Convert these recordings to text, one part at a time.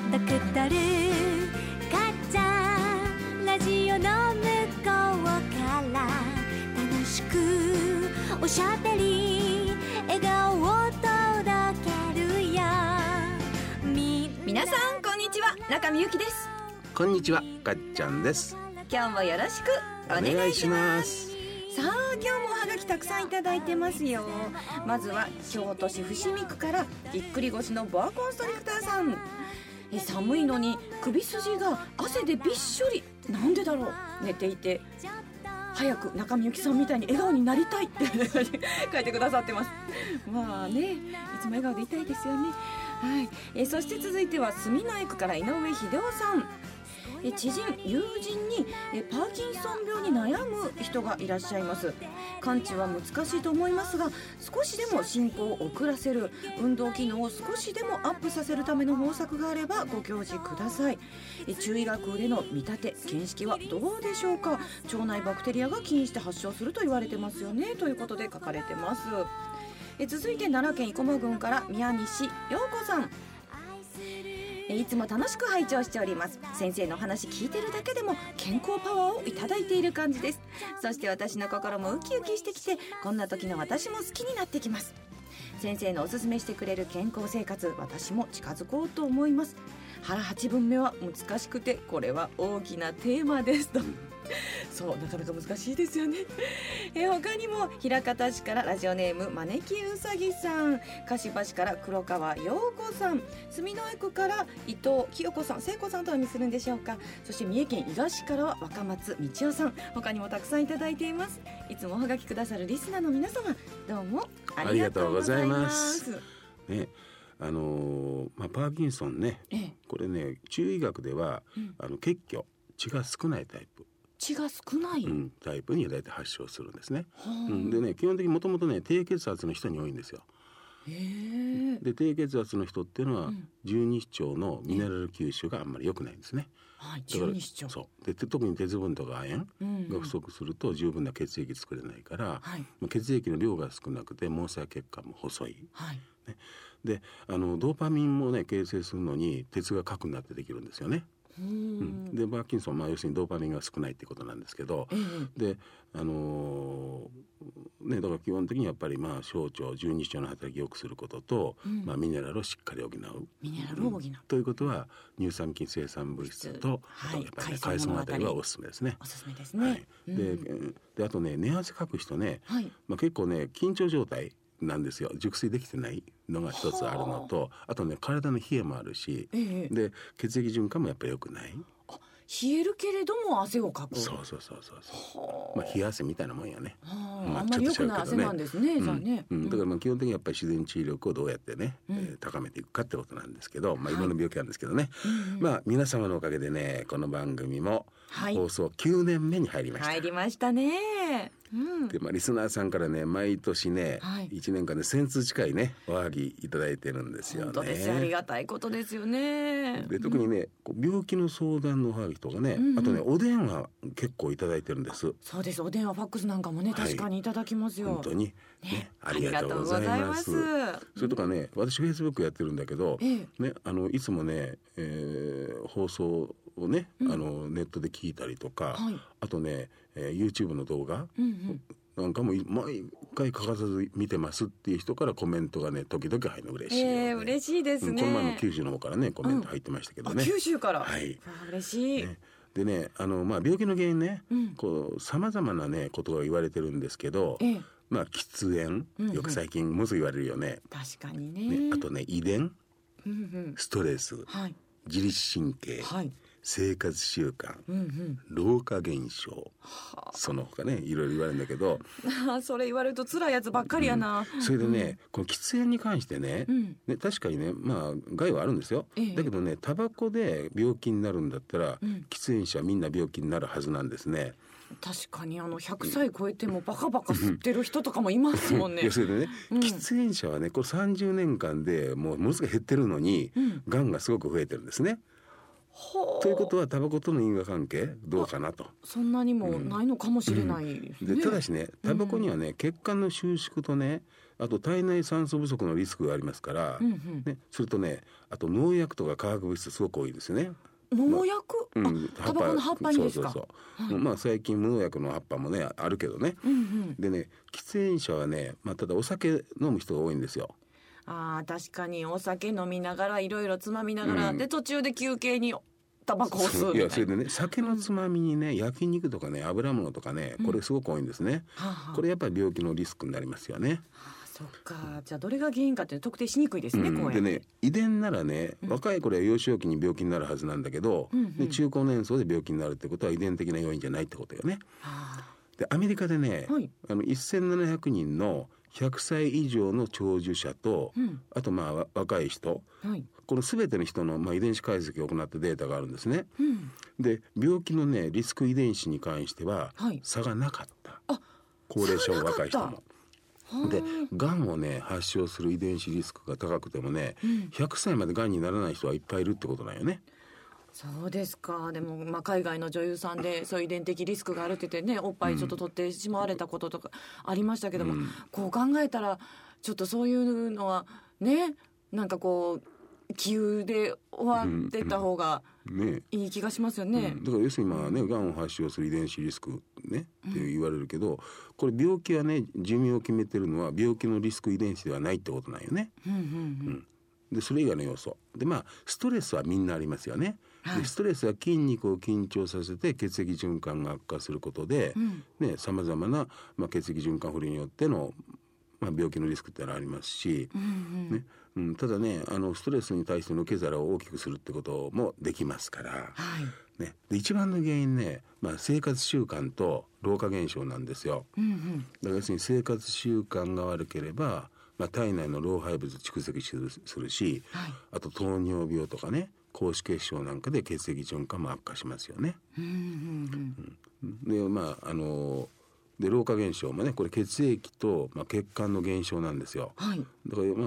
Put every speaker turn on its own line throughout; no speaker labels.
ドクタルカッチャラジオの向こうから楽しくおしゃべり笑顔を届けるよ。
皆さんこんにちは、中見ゆきです。
こんにちは、かっちゃんです。
今日もよろしくお願いします。さあ、今日もおはがきたくさんいただいてますよ。まずは京都市伏見区からぎっくり腰のボアコンストリクターさん。寒いのに首筋が汗でびっしょり、なんでだろう。寝ていて早く中見ゆきさんみたいに笑顔になりたいって書いてくださってます。まあね、いつも笑顔でいたいですよね。はい。そして続いては住之江区から井上秀夫さん。知人友人にパーキンソン病に悩む人がいらっしゃいます。完治は難しいと思いますが、少しでも進行を遅らせる、運動機能を少しでもアップさせるための方策があればご教示ください。中医学での見立て見識はどうでしょうか。腸内バクテリアが起因して発症すると言われてますよね、ということで書かれてます。続いて奈良県生駒郡から宮西陽子さん。いつも楽しく拝聴しております。先生の話聞いてるだけでも健康パワーをいただいている感じです。そして私の心もウキウキしてきて、こんな時の私も好きになってきます。先生のおすすめしてくれる健康生活、私も近づこうと思います。腹8分目は難しくて、これは大きなテーマですと。そう、なかなか難しいですよね。他にも枚方市からラジオネーム招きうさぎさん、柏市から黒川陽子さん、住之江区から伊藤清子さん、聖子さんとお読みするんでしょうか。そして三重県伊賀市からは若松道夫さん、他にもたくさんいただいています。いつもおはがきくださるリスナーの皆様、どうもありがとうございます。
ね、パーキンソンね、これね、中医学では、血虚、血が少ないタイプ、
血が少ない、
タイプに大体発症するんですね。でね、基本的にもともとね、低血圧の人に多いんですよ。で、低血圧の人っていうのは、十二指腸のミネラル吸収があんまり良くないんですね。
十二指腸、
そうで、特に鉄分とか亜鉛が不足すると十分な血液作れないから、血液の量が少なくて毛細血管も細い、ね、でドーパミンもね、形成するのに鉄が核になってできるんですよね。でパーキンソン、要するにドーパミンが少ないってことなんですけど、でだから基本的にやっぱり小腸、十二指腸の働きを良くすることと、ミネラルをしっかり補う、
ミネラルを補う、
ということは乳酸菌生産物質と、やっぱりね、海藻あたりはおすすめですね。
おすすめですね。
であとね、寝汗かく人ね、結構ね、緊張状態なんですよ。熟睡できてないのが一つあるのと、あとね、体の冷えもあるし、で血液循環もやっぱり良くない。
冷えるけれども汗をかく。
そう、冷や汗みたいなもんやね。
あんまり良くない汗なんですね。じゃあね、
だから基本的にやっぱり自然治癒力をどうやってね、高めていくかってことなんですけど、いろんな病気なんですけどね、皆様のおかげでね、この番組も放送9年目に入りました。
入りましたね。
でリスナーさんからね、毎年ね、1年間で1000通近いね、おはぎいただいてるんですよね。
本当です。ありがたいことですよね。
で特にね、病気の相談のおはぎとかね、あとね、お電話結構いただいてるんです。そう
です。お電話、ファックスなんかもね、確かにいただきますよ。
本当に、ありがとうございます。それとかね、私フェイスブックやってるんだけど、いつもね、放送をね、ネットで聞いたりとか、あとね、YouTube の動画、なんかも毎回欠かさず見てますっていう人からコメントがね、時々入るの嬉しいよね。
嬉しいですね。
この前も九州の方からね、コメント入ってましたけどね。
九州から、嬉しい。
でね、病気の原因ね、様々なね、ことが言われてるんですけど、喫煙、よく最近もず言われるよね。
確かにね。
あとね、遺伝、ストレス、自律神経、生活習慣、老化現象、その他ね、いろいろ言われるんだけど
それ言われると辛いやつばっかりやな。
それでね、この喫煙に関してね、確かにね、害はあるんですよ。だけどね、タバコで病気になるんだったら、喫煙者はみんな病気になるはずなんですね。
確かに100歳超えてもバカバカ吸ってる人とかもいますもんね。
それでね、喫煙者はね、これ30年間でもうものすごい減ってるのに、がんがすごく増えてるんですね。ということはタバコとの因果関係どうかなと。
そんなにもないのかもしれないですね。
でただしね、タバコにはね、血管の収縮とね、 あと体内酸素不足のリスクがありますから、ね、それとね、あと農薬とか化学物質すごく多いですよね。
農薬、タバコの葉っぱにですか。
まあ最近無農薬の葉っぱもねあるけどね、でね、喫煙者はね、ただお酒飲む人が多いんですよ。
確かにお酒飲みながらいろいろつまみながら、で途中で休憩にタバコを吸うみたいな。
それでね、酒のつまみにね、焼肉とかね、油物とかね、これすごく多いんですね。これやっぱり病気のリスクになりますよね。
そっか。じゃあどれが原因かって特定しにくいですね、こうやって。
でね、遺伝ならね、若い頃は幼少期に病気になるはずなんだけど、で中高年層で病気になるってことは遺伝的な要因じゃないってことよね。でアメリカでね、1700人の100歳以上の長寿者と、あと若い人、この全ての人の遺伝子解析を行ったデータがあるんですね。で病気のねリスク遺伝子に関しては差がなかった。高齢者も若い人も。でがんをね発症する遺伝子リスクが高くてもね、100歳までがんにならない人はいっぱいいるってことなんよね。
そうですか。でも、海外の女優さんでそういう遺伝的リスクがあるって言ってね、おっぱいちょっと取ってしまわれたこととかありましたけども、こう考えたらちょっとそういうのはね、なんかこう気憂で終わってた方がいい気がしますよね。
だから要するにがんを発症する遺伝子リスクねって言われるけど、これ病気はね寿命を決めてるのは病気のリスク遺伝子ではないってことなんよね。でそれ以外の要素でストレスはみんなありますよね。でストレスは筋肉を緊張させて血液循環が悪化することで、さまざまな、血液循環不良によっての、病気のリスクってのはありますし、ただねストレスに対しての受け皿を大きくするってこともできますから、で一番の原因ね、生活習慣と老化現象なんですよ。だから要するに生活習慣が悪ければ、体内の老廃物蓄積するし、あと糖尿病とかね高脂血症なんかで血液循環も悪化しますよね。で老化現象もねこれ血液と、血管の減少なんですよ。だから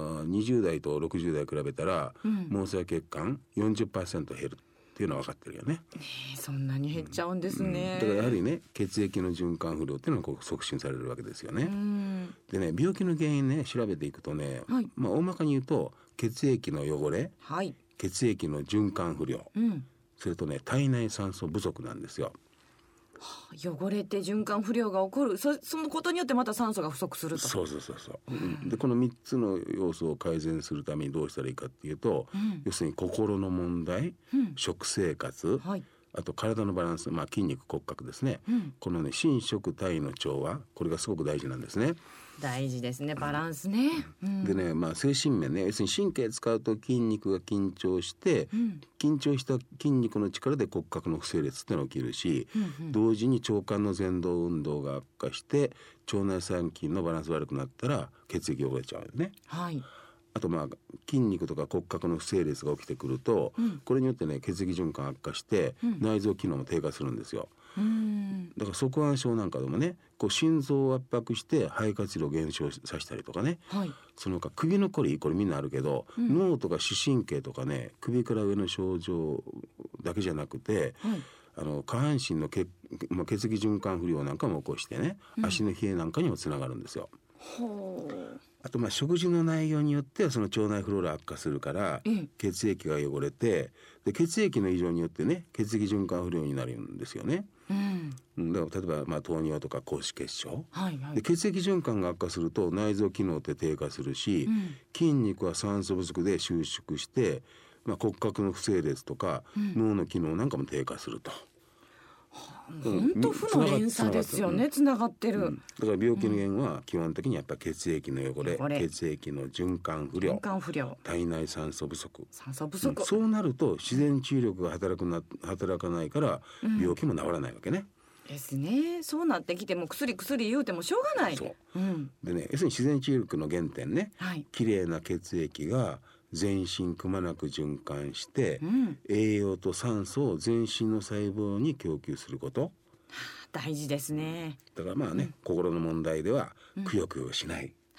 20代と60代比べたら、毛細血管 40% 減るっていうのは分かってるよね。
そんなに減っちゃうんですね。
だからやはりね血液の循環不良っていうのが促進されるわけですよね。でね病気の原因ね調べていくとね、大まかに言うと血液の汚れ、血液の循環不良、それとね体内酸素不足なんですよ。
汚れて循環不良が起こる、そのことによってまた酸素が不足すると。
そう、でこの3つの要素を改善するためにどうしたらいいかっていうと、要するに心の問題、食生活、あと体のバランス、筋肉骨格ですね、このね心食体の調和、これがすごく大事なんですね。
大事ですね、バランスね。
でね、精神面ね、要するに神経使うと筋肉が緊張して、緊張した筋肉の力で骨格の不整列っていうのが起きるし、同時に腸管の前動運動が悪化して腸内細菌のバランス悪くなったら血液汚れちゃうよね。あと筋肉とか骨格の不整列が起きてくると、これによってね血液循環悪化して内臓機能も低下するんですよ。だから側弯症なんかでもね心臓を圧迫して肺活量を減少させたりとかね、その他首のこり、これみんなあるけど、脳とか視神経とかね首から上の症状だけじゃなくて、下半身の血液循環不良なんかも起こしてね、足の冷えなんかにもつながるんですよ。あと食事の内容によってはその腸内フローラ悪化するから、血液が汚れて、で血液の異常によってね血液循環不良になるんですよね。だから例えば糖尿とか高脂血症、で血液循環が悪化すると内臓機能って低下するし、筋肉は酸素不足で収縮して、骨格の不整列とか、脳の機能なんかも低下すると。
本当負の連鎖ですよね。つながってる、
だから病気の原因は基本的にやっぱ血液の汚れ、血液の循環不良、体内酸素不足、そうなると自然治癒力が働かないから病気も治らないわけね。
ですね。そうなってきても薬言うてもしょうがない。
でね、要するに自然治癒力の原点ね、きれいな血液が全身くまなく循環して、栄養と酸素を全身の細胞に供給すること、
大事ですね。
だから心の問題ではくよくよしない、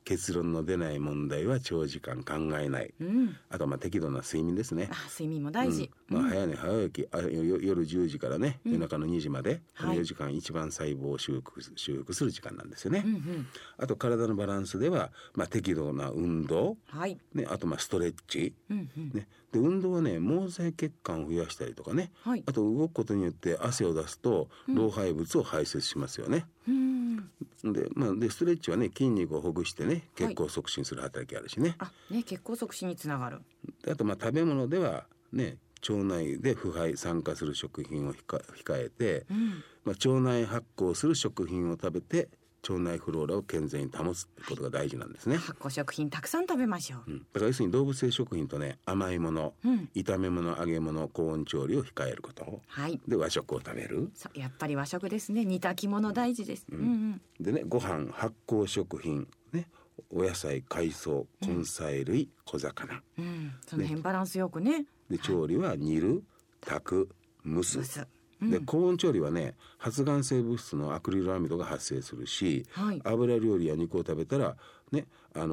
結論の出ない問題は長時間考えない、あと適度な睡眠ですね。
睡眠も大事、
早寝早起き、夜10時からね、夜中の2時まで、この4時間一番細胞を修復する時間なんですよね。あと体のバランスでは、適度な運動、あとストレッチ、で運動はね毛細血管を増やしたりとかね、あと動くことによって汗を出すと老廃物を排泄しますよね。でストレッチはね筋肉をほぐしてね血行促進する働きあるしね。
血行促進につながる。
あと食べ物ではね腸内で腐敗酸化する食品を控えて、腸内発酵する食品を食べて腸内フローラを健全に保つことが大事なんですね。
発酵食品たくさん食べましょう。
だから要するに動物性食品とね甘いもの、炒め物揚げ物高温調理を控えること、で和食を食べる。
やっぱり和食ですね。煮炊き物大事です。
でねご飯発酵食品ねお野菜海藻根菜類小魚、
その辺バランスよくね。
で調理は煮る炊く蒸す。で高温調理はね発がん性物質のアクリルアミドが発生するし、油料理や肉を食べたらね他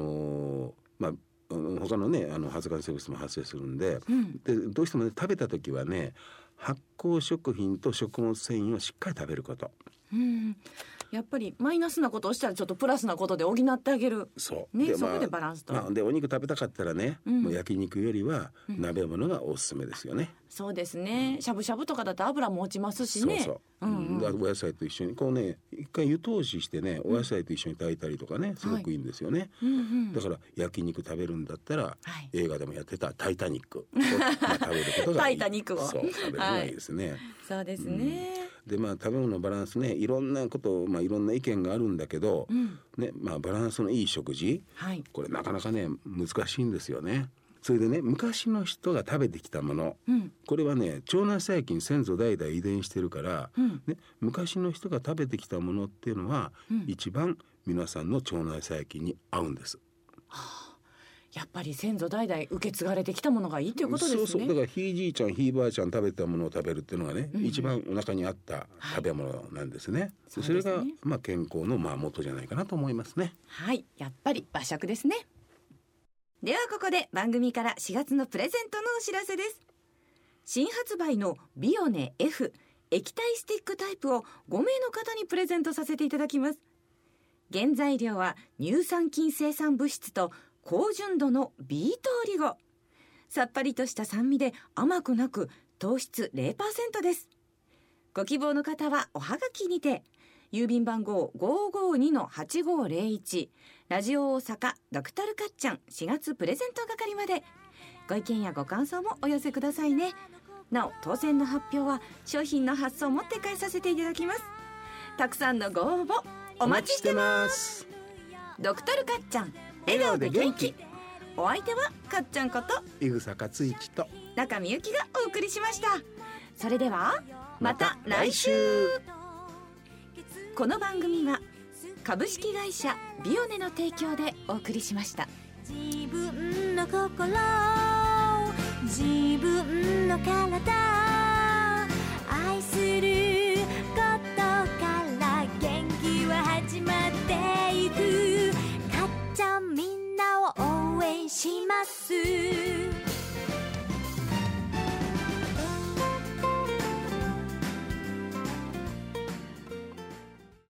のね発がん性物質も発生するんで、でどうしてもね食べた時はね発酵食品と食物繊維をしっかり食べること。
やっぱりマイナスなことをしたらちょっとプラスなことで補ってあげる。
そう
ね、そこでバランスと。
でお肉食べたかったらね、もう焼肉よりは鍋物がおすすめですよね。
そうですね。しゃぶしゃぶとかだと油も落ちますしね。
お野菜と一緒にこうね一回湯通ししてねお野菜と一緒に炊いたりとかねすごくいいんですよね。だから焼肉食べるんだったら、映画でもやってたタイタニックを食べることがいい。
タイタニックを
食べるのがいいですね。
そうですね。
で食べ物のバランスねいろんなこと、いろんな意見があるんだけど、バランスのいい食事、これなかなかね難しいんですよね。それでね昔の人が食べてきたもの、これはね腸内細菌先祖代々遺伝してるから、昔の人が食べてきたものっていうのは、一番皆さんの腸内細菌に合うんです。
やっぱり先祖代々受け継がれてきたものがいいということですね。
だからひいじいちゃんひいばあちゃん食べたものを食べるっていうのがね、一番お腹に合った食べ物なんですね。それが健康の元じゃないかなと思いますね。
やっぱり和食ですね。ではここで番組から4月のプレゼントのお知らせです。新発売のビオネ F 液体スティックタイプを5名の方にプレゼントさせていただきます。原材料は乳酸菌生産物質と高純度の B 糖リゴ。さっぱりとした酸味で甘くなく糖質 0% です。ご希望の方はおはがきにて郵便番号 552-8501 ラジオ大阪ドクタルカッチャン4月プレゼント係までご意見やご感想もお寄せくださいね。なお当選の発表は商品の発送をもって返させていただきます。たくさんのご応募お待ちしてます。ドクタルカッチャン笑顔で元気。お相手はかっちゃんこと
井草克一と
中みゆきがお送りしました。それではまた来週。この番組は株式会社ビオネの提供でお送りしました。
自分の心自分の体愛することから元気は始まっていく。かっちゃんみんなを応援します。